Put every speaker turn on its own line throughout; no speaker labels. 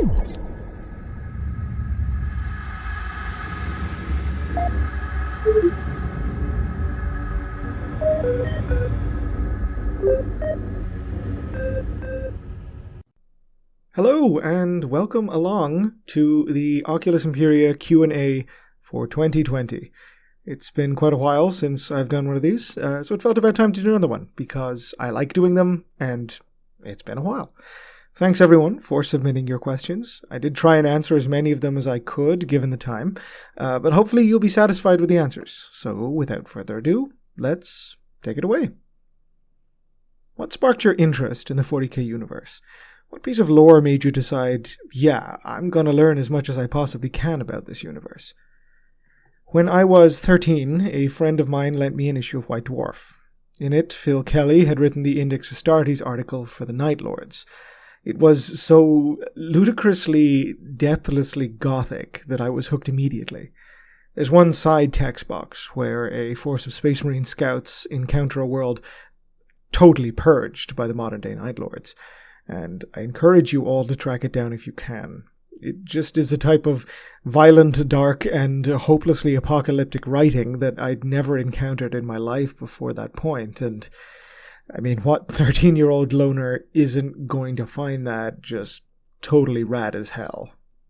Hello, and welcome along to the Oculus Imperia Q&A for 2020. It's been quite a while since I've done one of these, so it felt about time to do another one, because I like doing them, and it's been a while. Thanks everyone for submitting your questions. I did try and answer as many of them as I could, given the time, but hopefully you'll be satisfied with the answers. So without further ado, let's take it away. What sparked your interest in the 40K universe? What piece of lore made you decide, yeah, I'm going to learn as much as I possibly can about this universe? When I was 13, a friend of mine lent me an issue of White Dwarf. In it, Phil Kelly had written the Index Astartes article for the Night Lords. It was so ludicrously, depthlessly gothic that I was hooked immediately. There's one side text box where a force of Space Marine scouts encounter a world totally purged by the modern-day Night Lords. And I encourage you all to track it down if you can. It just is a type of violent, dark, and hopelessly apocalyptic writing that I'd never encountered in my life before that point. And, I mean, what 13-year-old loner isn't going to find that just totally rad as hell?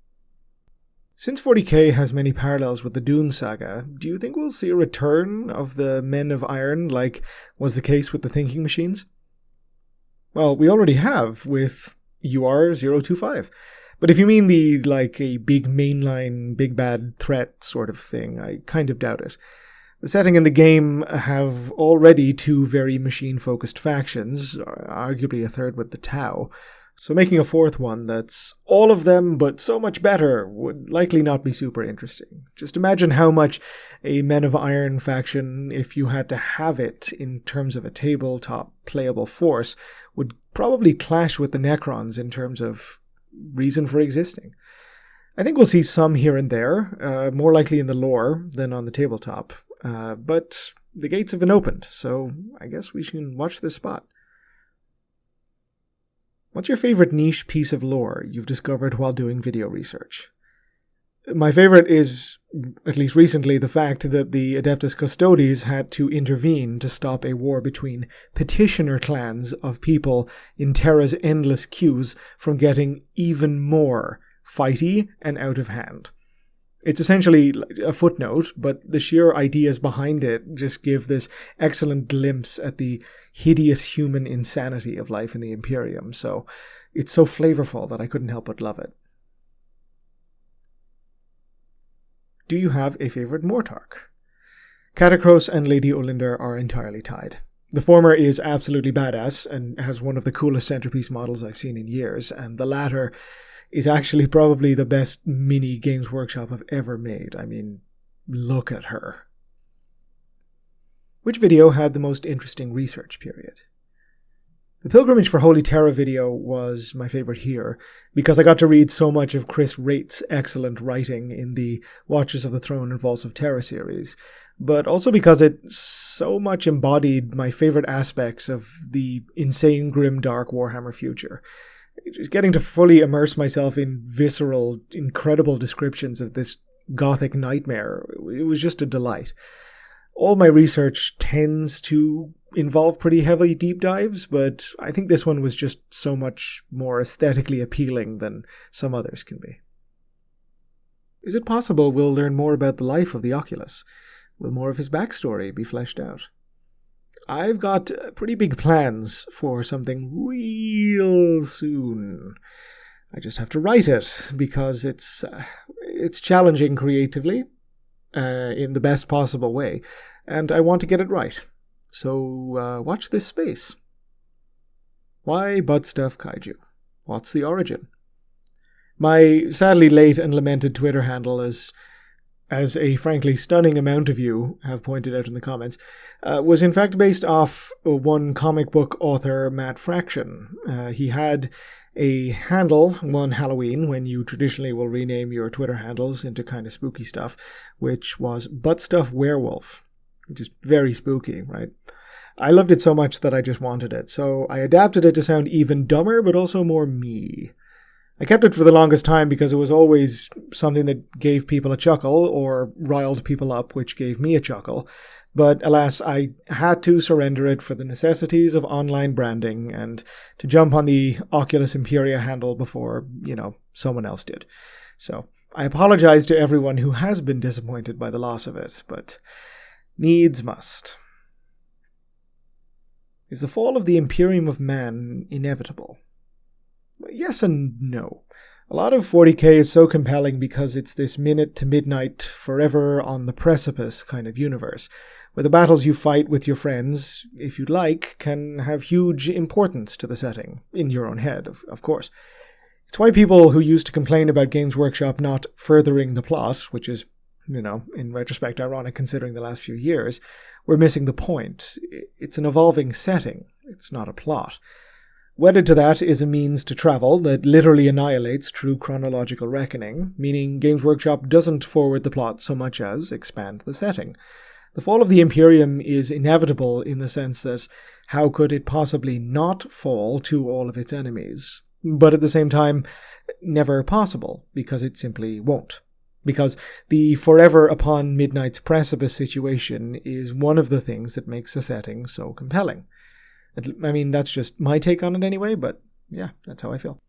Since 40K has many parallels with the Dune saga, do you think we'll see a return of the Men of Iron like was the case with the Thinking Machines? Well, we already have with UR-025. But if you mean a big mainline, big bad threat sort of thing, I kind of doubt it. The setting and the game have already two very machine-focused factions, arguably a third with the Tau, so making a fourth one that's all of them but so much better would likely not be super interesting. Just imagine how much a Men of Iron faction, if you had to have it in terms of a tabletop playable force, would probably clash with the Necrons in terms of reason for existing. I think we'll see some here and there, more likely in the lore than on the tabletop, but the gates have been opened, so I guess we should watch this spot. What's your favorite niche piece of lore you've discovered while doing video research? My favorite is, at least recently, the fact that the Adeptus Custodes had to intervene to stop a war between petitioner clans of people in Terra's endless queues from getting even more fighty and out of hand. It's essentially a footnote, but the sheer ideas behind it just give this excellent glimpse at the hideous human insanity of life in the Imperium, so it's so flavorful that I couldn't help but love it. Do you have a favorite Mortarch? Katakros and Lady Olynder are entirely tied. The former is absolutely badass and has one of the coolest centerpiece models I've seen in years, and the latter is actually probably the best mini Games Workshop have ever made. I mean, look at her. Which video had the most interesting research period? The Pilgrimage for Holy Terra video was my favorite here, because I got to read so much of Chris Wraith's excellent writing in the Watchers of the Throne and Vaults of Terra series, but also because it so much embodied my favorite aspects of the insane, grim, dark Warhammer future. Just getting to fully immerse myself in visceral, incredible descriptions of this gothic nightmare, it was just a delight. All my research tends to involve pretty heavy deep dives, but I think this one was just so much more aesthetically appealing than some others can be. Is it possible we'll learn more about the life of the Oculus? Will more of his backstory be fleshed out? I've got pretty big plans for something real soon. I just have to write it, because it's challenging creatively, in the best possible way, and I want to get it right. So watch this space. Why Butt Stuff Kaiju? What's the origin? My sadly late and lamented Twitter handle, as a frankly stunning amount of you have pointed out in the comments, was in fact based off one comic book author, Matt Fraction. He had a handle one Halloween, when you traditionally will rename your Twitter handles into kind of spooky stuff, which was Buttstuff Werewolf, which is very spooky, right? I loved it so much that I just wanted it, so I adapted it to sound even dumber, but also more me. I kept it for the longest time because it was always something that gave people a chuckle or riled people up, which gave me a chuckle. But alas, I had to surrender it for the necessities of online branding and to jump on the Oculus Imperia handle before, someone else did. So I apologize to everyone who has been disappointed by the loss of it, but needs must. Is the fall of the Imperium of Man inevitable? Yes and no. A lot of 40k is so compelling because it's this minute to midnight, forever on the precipice kind of universe, where the battles you fight with your friends, if you'd like, can have huge importance to the setting, in your own head, of course. It's why people who used to complain about Games Workshop not furthering the plot, which is, in retrospect ironic considering the last few years, were missing the point. It's an evolving setting. It's not a plot. Wedded to that is a means to travel that literally annihilates true chronological reckoning, meaning Games Workshop doesn't forward the plot so much as expand the setting. The fall of the Imperium is inevitable in the sense that how could it possibly not fall to all of its enemies? But at the same time, never possible, because it simply won't. Because the forever upon midnight's precipice situation is one of the things that makes the setting so compelling. I mean, that's just my take on it anyway, but yeah, that's how I feel.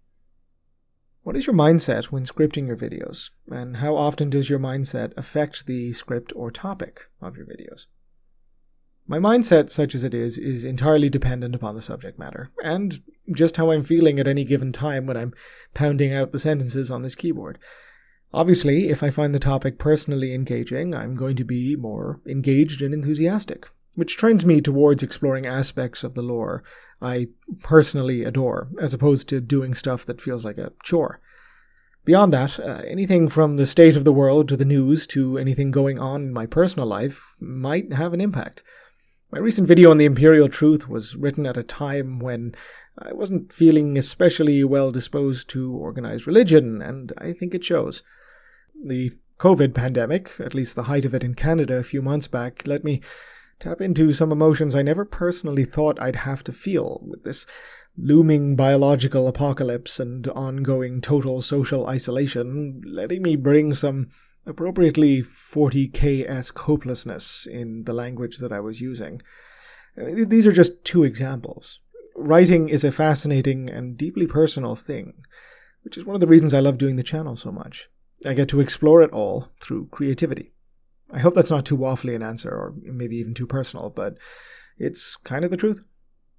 What is your mindset when scripting your videos? And how often does your mindset affect the script or topic of your videos? My mindset, such as it is entirely dependent upon the subject matter, and just how I'm feeling at any given time when I'm pounding out the sentences on this keyboard. Obviously, if I find the topic personally engaging, I'm going to be more engaged and enthusiastic, which trends me towards exploring aspects of the lore I personally adore, as opposed to doing stuff that feels like a chore. Beyond that, anything from the state of the world to the news to anything going on in my personal life might have an impact. My recent video on the Imperial Truth was written at a time when I wasn't feeling especially well disposed to organized religion, and I think it shows. The COVID pandemic, at least the height of it in Canada a few months back, let me tap into some emotions I never personally thought I'd have to feel, with this looming biological apocalypse and ongoing total social isolation, letting me bring some appropriately 40k-esque hopelessness in the language that I was using. These are just two examples. Writing is a fascinating and deeply personal thing, which is one of the reasons I love doing the channel so much. I get to explore it all through creativity. I hope that's not too waffly an answer, or maybe even too personal, but it's kind of the truth.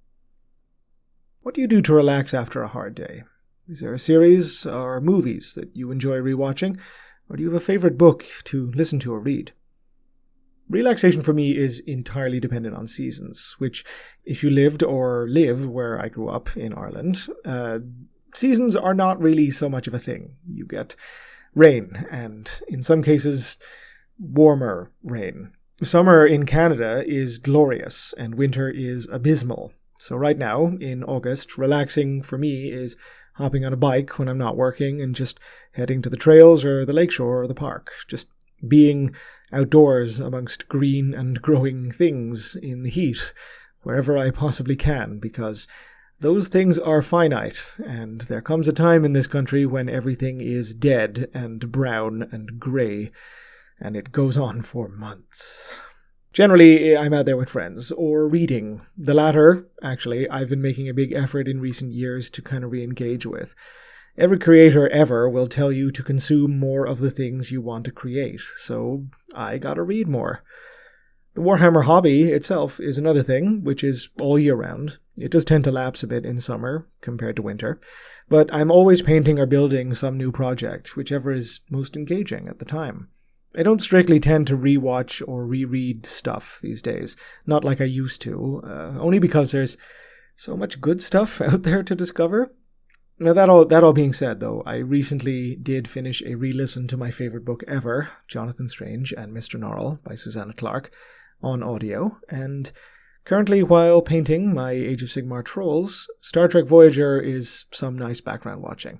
What do you do to relax after a hard day? Is there a series or movies that you enjoy rewatching, or do you have a favorite book to listen to or read? Relaxation for me is entirely dependent on seasons, which, if you lived or live where I grew up in Ireland, seasons are not really so much of a thing. You get rain, and in some cases, warmer rain. Summer in Canada is glorious, and winter is abysmal. So right now, in August, relaxing for me is hopping on a bike when I'm not working and just heading to the trails or the lakeshore or the park. Just being outdoors amongst green and growing things in the heat, wherever I possibly can, because those things are finite, and there comes a time in this country when everything is dead and brown and grey, and it goes on for months. Generally, I'm out there with friends, or reading. The latter, actually, I've been making a big effort in recent years to kind of re-engage with. Every creator ever will tell you to consume more of the things you want to create, so I gotta read more. The Warhammer hobby itself is another thing, which is all year round. It does tend to lapse a bit in summer compared to winter, but I'm always painting or building some new project, whichever is most engaging at the time. I don't strictly tend to rewatch or reread stuff these days, not like I used to, only because there's so much good stuff out there to discover. Now that all being said, though, I recently did finish a re-listen to my favorite book ever, Jonathan Strange and Mr. Norrell by Susanna Clarke, on audio, and currently, while painting my Age of Sigmar trolls, Star Trek Voyager is some nice background watching.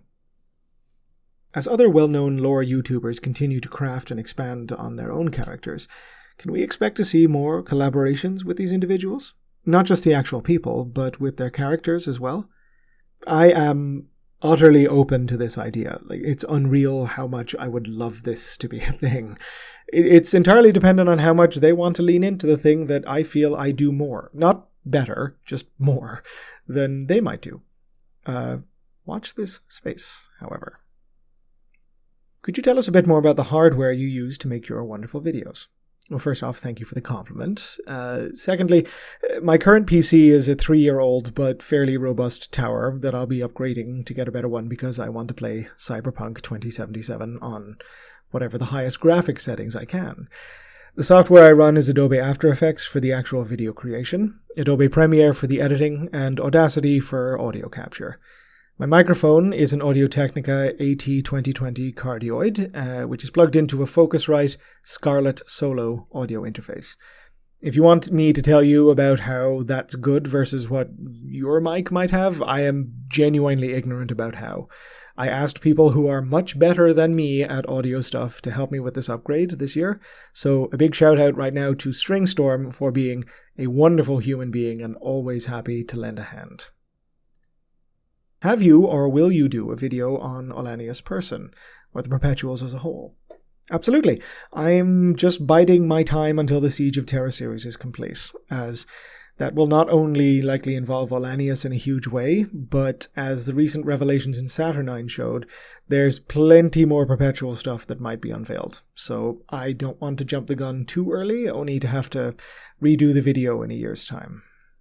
As other well-known lore YouTubers continue to craft and expand on their own characters, can we expect to see more collaborations with these individuals? Not just the actual people, but with their characters as well? I am utterly open to this idea. Like, it's unreal how much I would love this to be a thing. It's entirely dependent on how much they want to lean into the thing that I feel I do more. Not better, just more than they might do. Watch this space, however. Could you tell us a bit more about the hardware you use to make your wonderful videos? Well, first off, thank you for the compliment. Secondly, my current PC is a 3-year-old but fairly robust tower that I'll be upgrading to get a better one because I want to play Cyberpunk 2077 on whatever the highest graphics settings I can. The software I run is Adobe After Effects for the actual video creation, Adobe Premiere for the editing, and Audacity for audio capture. My microphone is an Audio-Technica AT2020 cardioid, which is plugged into a Focusrite Scarlett Solo audio interface. If you want me to tell you about how that's good versus what your mic might have, I am genuinely ignorant about how. I asked people who are much better than me at audio stuff to help me with this upgrade this year, so a big shout out right now to StringStorm for being a wonderful human being and always happy to lend a hand. Have you or will you do a video on Ollanius Persson, or the Perpetuals as a whole? Absolutely. I'm just biding my time until the Siege of Terra series is complete, as that will not only likely involve Ollanius in a huge way, but as the recent revelations in Saturnine showed, there's plenty more Perpetual stuff that might be unveiled. So I don't want to jump the gun too early, only to have to redo the video in a year's time.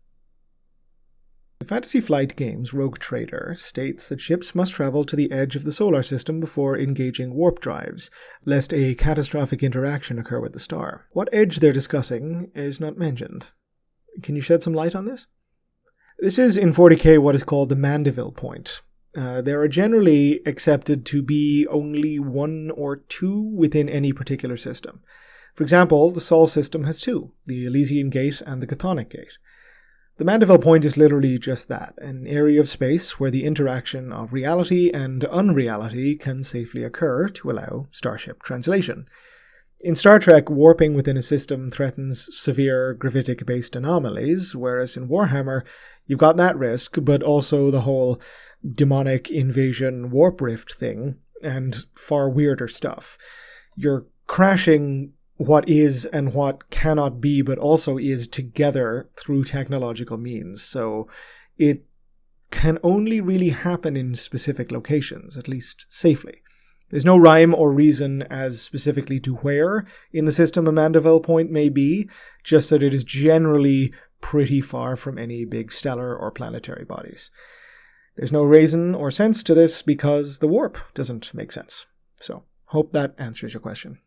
The Fantasy Flight Games Rogue Trader states that ships must travel to the edge of the solar system before engaging warp drives, lest a catastrophic interaction occur with the star. What edge they're discussing is not mentioned. Can you shed some light on this? This is in 40k what is called the Mandeville point. There are generally accepted to be only 1 or 2 within any particular system. For example, the Sol system has 2, the Elysian Gate and the Chthonic Gate. The Mandeville point is literally just that, an area of space where the interaction of reality and unreality can safely occur to allow starship translation. In Star Trek, warping within a system threatens severe gravitic-based anomalies, whereas in Warhammer, you've got that risk, but also the whole demonic invasion warp rift thing, and far weirder stuff. You're crashing what is and what cannot be, but also is together through technological means. So it can only really happen in specific locations, at least safely. There's no rhyme or reason as specifically to where in the system a Mandeville point may be, just that it is generally pretty far from any big stellar or planetary bodies. There's no reason or sense to this because the warp doesn't make sense. So, hope that answers your question.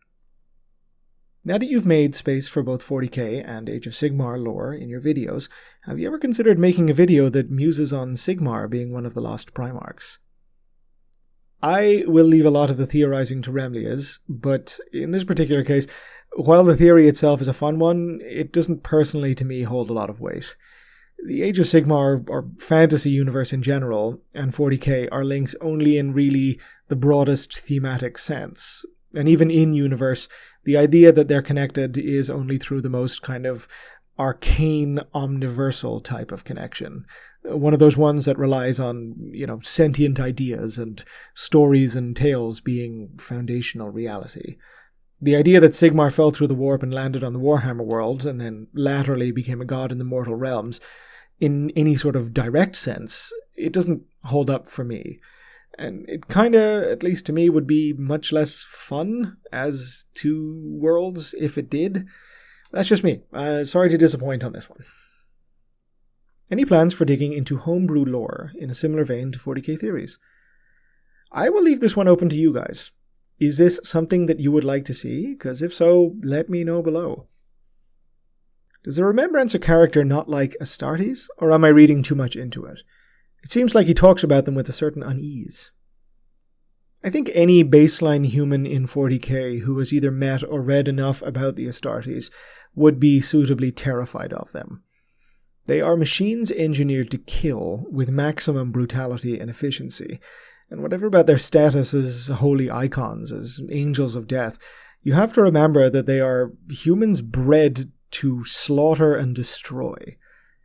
Now that you've made space for both 40k and Age of Sigmar lore in your videos, have you ever considered making a video that muses on Sigmar being one of the lost Primarchs? I will leave a lot of the theorizing to Remlias, but in this particular case, while the theory itself is a fun one, it doesn't personally to me hold a lot of weight. The Age of Sigmar, or fantasy universe in general, and 40k are linked only in really the broadest thematic sense. And even in universe, the idea that they're connected is only through the most kind of arcane, omniversal type of connection. One of those ones that relies on, sentient ideas and stories and tales being foundational reality. The idea that Sigmar fell through the warp and landed on the Warhammer world, and then latterly became a god in the mortal realms, in any sort of direct sense, it doesn't hold up for me. And it kinda, at least to me, would be much less fun as 2 worlds if it did. That's just me. Sorry to disappoint on this one. Any plans for digging into homebrew lore in a similar vein to 40k theories? I will leave this one open to you guys. Is this something that you would like to see? Because if so, let me know below. Does the Remembrancer character not like Astartes, or am I reading too much into it? It seems like he talks about them with a certain unease. I think any baseline human in 40k who has either met or read enough about the Astartes would be suitably terrified of them. They are machines engineered to kill with maximum brutality and efficiency, and whatever about their status as holy icons, as angels of death, you have to remember that they are humans bred to slaughter and destroy.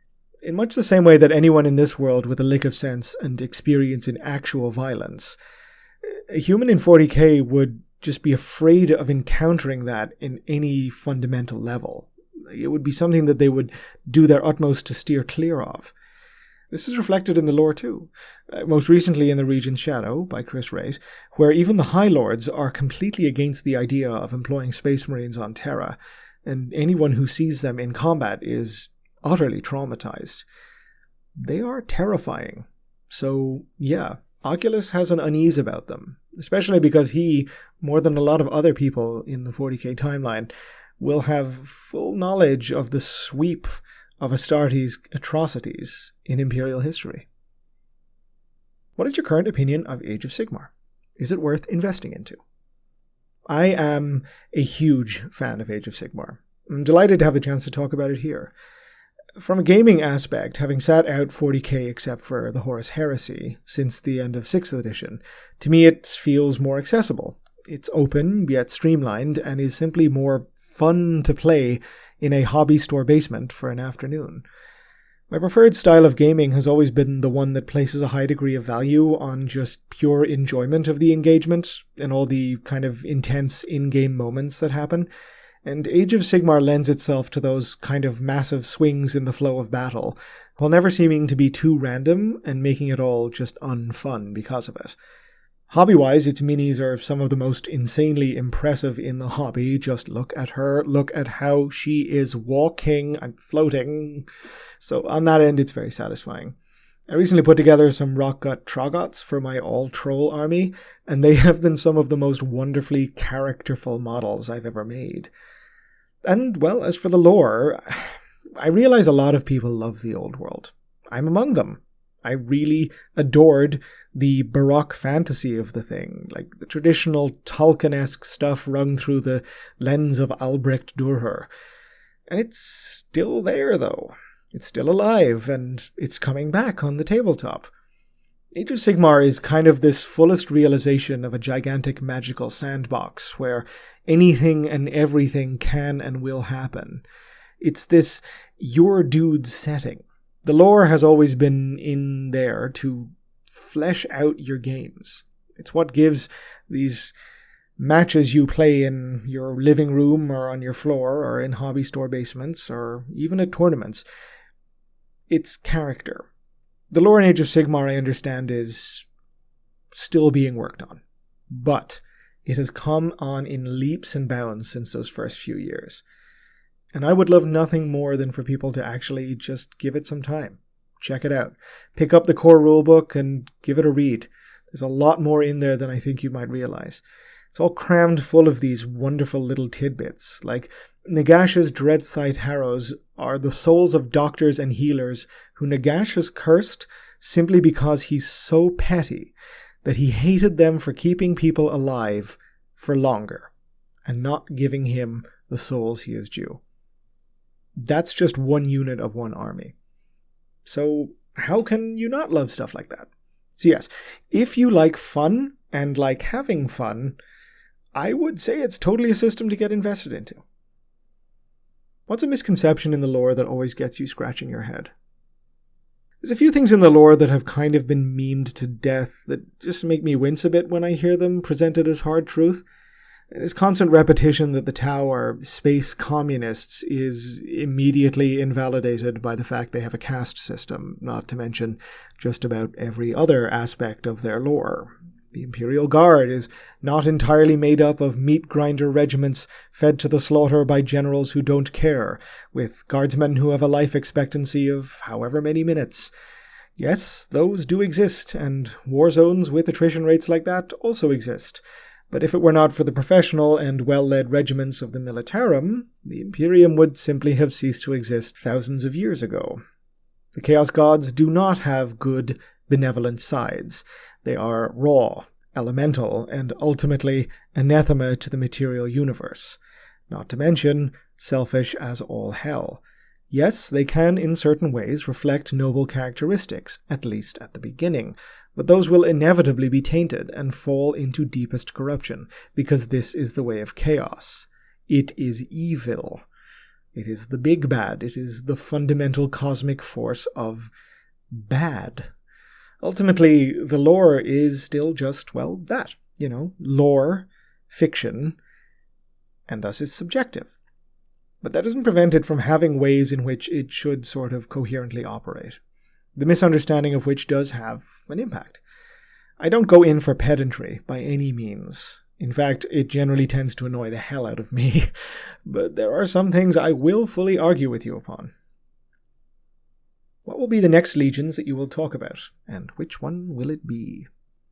In much the same way that anyone in this world with a lick of sense and experience in actual violence, a human in 40k would just be afraid of encountering that in any fundamental level. It would be something that they would do their utmost to steer clear of. This is reflected in the lore too, most recently in The Regent's Shadow by Chris Wright, where even the High Lords are completely against the idea of employing Space Marines on Terra, and anyone who sees them in combat is utterly traumatized. They are terrifying. So, yeah, Oculus has an unease about them, especially because he, more than a lot of other people in the 40k timeline, will have full knowledge of the sweep of Astartes' atrocities in Imperial history. What is your current opinion of Age of Sigmar? Is it worth investing into? I am a huge fan of Age of Sigmar. I'm delighted to have the chance to talk about it here. From a gaming aspect, having sat out 40k except for the Horus Heresy since the end of 6th edition, to me it feels more accessible. It's open, yet streamlined, and is simply more fun to play in a hobby store basement for an afternoon. My preferred style of gaming has always been the one that places a high degree of value on just pure enjoyment of the engagement and all the kind of intense in-game moments that happen. And Age of Sigmar lends itself to those kind of massive swings in the flow of battle, while never seeming to be too random and making it all just unfun because of it. Hobby-wise, its minis are some of the most insanely impressive in the hobby. Just look at her, look at how she is walking and floating. So on that end, it's very satisfying. I recently put together some Rockgut Troggots for my all-troll army, and they have been some of the most wonderfully characterful models I've ever made. And, well, as for the lore, I realize a lot of people love the old world. I'm among them. I really adored the Baroque fantasy of the thing, like the traditional Tolkien-esque stuff rung through the lens of Albrecht Dürer. And it's still there, though. It's still alive, and it's coming back on the tabletop. Age of Sigmar is kind of this fullest realization of a gigantic magical sandbox where anything and everything can and will happen. It's this your dude setting. The lore has always been in there to flesh out your games. It's what gives these matches you play in your living room or on your floor or in hobby store basements or even at tournaments. It's character. The lore in Age of Sigmar, I understand, is still being worked on, but it has come on in leaps and bounds since those first few years. And I would love nothing more than for people to actually just give it some time. Check it out. Pick up the core rulebook and give it a read. There's a lot more in there than I think you might realize. It's all crammed full of these wonderful little tidbits, like Nagash's Dreadsight Harrows are the souls of doctors and healers who Nagash has cursed simply because he's so petty that he hated them for keeping people alive for longer and not giving him the souls he is due. That's just one unit of one army. So how can you not love stuff like that? So yes, if you like fun and like having fun, I would say it's totally a system to get invested into. What's a misconception in the lore that always gets you scratching your head? There's a few things in the lore that have kind of been memed to death that just make me wince a bit when I hear them presented as hard truth. This constant repetition that the Tau are space communists is immediately invalidated by the fact they have a caste system, not to mention just about every other aspect of their lore. The Imperial Guard is not entirely made up of meat-grinder regiments fed to the slaughter by generals who don't care, with guardsmen who have a life expectancy of however many minutes. Yes, those do exist, and war zones with attrition rates like that also exist. But if it were not for the professional and well-led regiments of the Militarum, the Imperium would simply have ceased to exist thousands of years ago. The Chaos Gods do not have good, benevolent sides. They are raw, elemental, and ultimately anathema to the material universe. Not to mention, selfish as all hell. Yes, they can in certain ways reflect noble characteristics, at least at the beginning, but those will inevitably be tainted and fall into deepest corruption, because this is the way of chaos. It is evil. It is the big bad. It is the fundamental cosmic force of bad. Ultimately, the lore is still just, well, that. Lore, fiction, and thus is subjective. But that doesn't prevent it from having ways in which it should sort of coherently operate, the misunderstanding of which does have an impact. I don't go in for pedantry by any means. In fact, it generally tends to annoy the hell out of me, but there are some things I will fully argue with you upon. What will be the next legions that you will talk about, and which one will it be?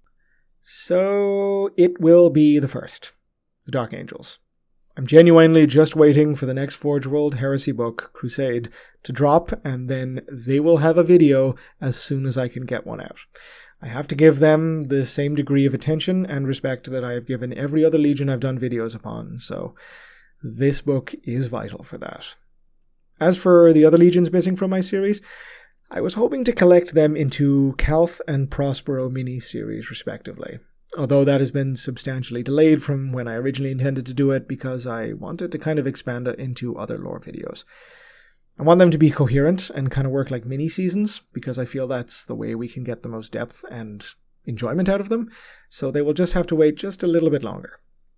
So, it will be the first, the Dark Angels. I'm genuinely just waiting for the next Forge World Heresy book, Crusade, to drop, and then they will have a video as soon as I can get one out. I have to give them the same degree of attention and respect that I have given every other Legion I've done videos upon, so this book is vital for that. As for the other Legions missing from my series, I was hoping to collect them into Calth and Prospero mini-series, respectively. Although that has been substantially delayed from when I originally intended to do it because I wanted to kind of expand it into other lore videos. I want them to be coherent and kind of work like mini-seasons because I feel that's the way we can get the most depth and enjoyment out of them, so they will just have to wait just a little bit longer.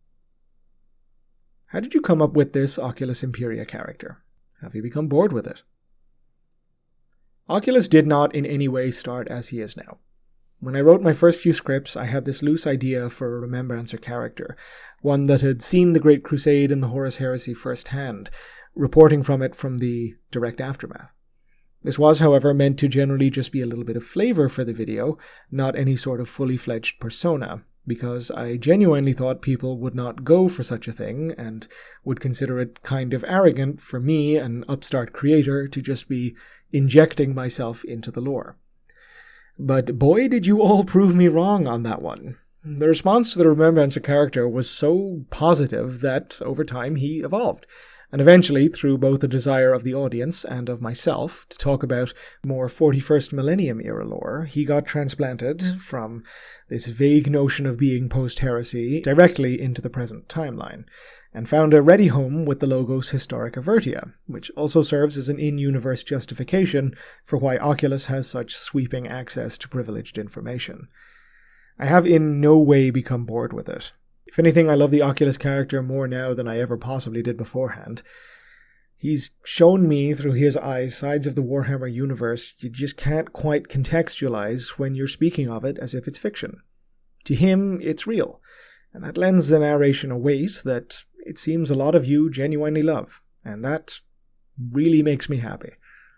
How did you come up with this Oculus Imperia character? Have you become bored with it? Oculus did not in any way start as he is now. When I wrote my first few scripts, I had this loose idea for a Remembrancer character, one that had seen the Great Crusade and the Horus Heresy firsthand, reporting from it from the direct aftermath. This was, however, meant to generally just be a little bit of flavor for the video, not any sort of fully fledged persona, because I genuinely thought people would not go for such a thing and would consider it kind of arrogant for me, an upstart creator, to just be injecting myself into the lore. But boy, did you all prove me wrong on that one. The response to the Remembrancer character was so positive that, over time, he evolved. And eventually, through both the desire of the audience and of myself to talk about more 41st millennium era lore, he got transplanted from this vague notion of being post-heresy directly into the present timeline, and found a ready home with the Logos Historica Vertia, which also serves as an in-universe justification for why Oculus has such sweeping access to privileged information. I have in no way become bored with it. If anything, I love the Oculus character more now than I ever possibly did beforehand. He's shown me through his eyes sides of the Warhammer universe you just can't quite contextualize when you're speaking of it as if it's fiction. To him, it's real, and that lends the narration a weight that it seems a lot of you genuinely love, and that really makes me happy.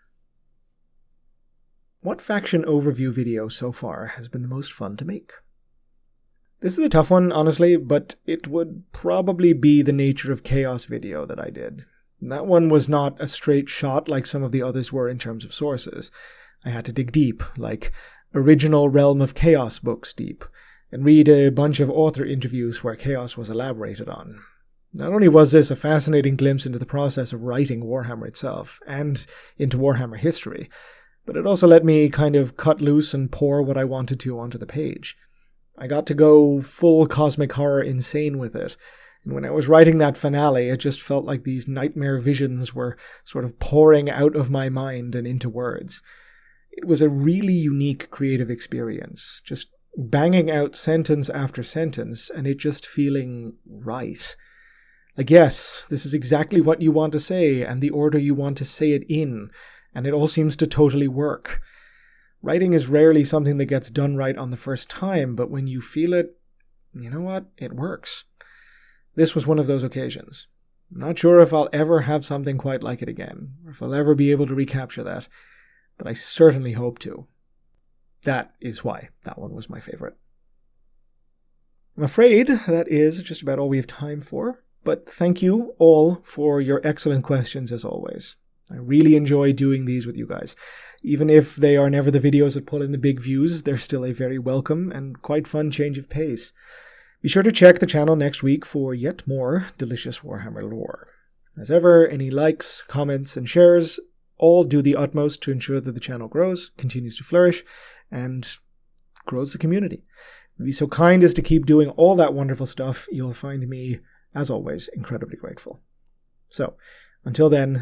What faction overview video so far has been the most fun to make? This is a tough one, honestly, but it would probably be the Nature of Chaos video that I did. That one was not a straight shot like some of the others were in terms of sources. I had to dig deep, like original Realm of Chaos books deep, and read a bunch of author interviews where chaos was elaborated on. Not only was this a fascinating glimpse into the process of writing Warhammer itself, and into Warhammer history, but it also let me kind of cut loose and pour what I wanted to onto the page. I got to go full cosmic horror insane with it, and when I was writing that finale, it just felt like these nightmare visions were sort of pouring out of my mind and into words. It was a really unique creative experience, just banging out sentence after sentence, and it just feeling right. Like, yes, this is exactly what you want to say, and the order you want to say it in, and it all seems to totally work. Writing is rarely something that gets done right on the first time, but when you feel it, you know what? It works. This was one of those occasions. I'm not sure if I'll ever have something quite like it again, or if I'll ever be able to recapture that, but I certainly hope to. That is why that one was my favorite. I'm afraid that is just about all we have time for, but thank you all for your excellent questions as always. I really enjoy doing these with you guys. Even if they are never the videos that pull in the big views, they're still a very welcome and quite fun change of pace. Be sure to check the channel next week for yet more delicious Warhammer lore. As ever, any likes, comments, and shares all do the utmost to ensure that the channel grows, continues to flourish, and grows the community. Be so kind as to keep doing all that wonderful stuff. You'll find me, as always, incredibly grateful. So, until then,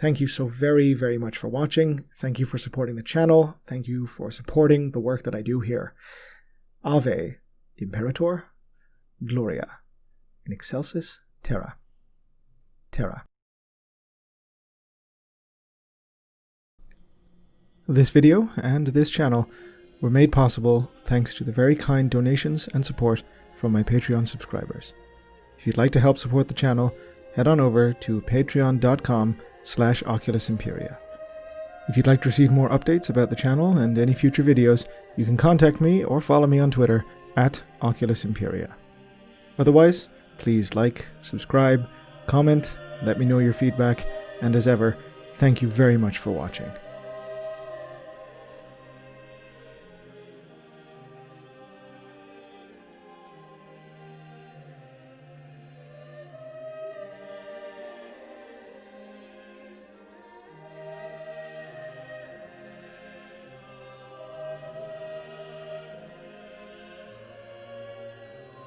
Thank you so very, very much for watching. Thank you for supporting the channel. Thank you for supporting the work that I do here. Ave Imperator, Gloria, in excelsis terra. Terra. This video and this channel were made possible thanks to the very kind donations and support from my Patreon subscribers. If you'd like to help support the channel, head on over to patreon.com/Oculus Imperia. If you'd like to receive more updates about the channel and any future videos, you can contact me or follow me on Twitter @Oculus Imperia. Otherwise, please like, subscribe, comment, let me know your feedback, and as ever, thank you very much for watching.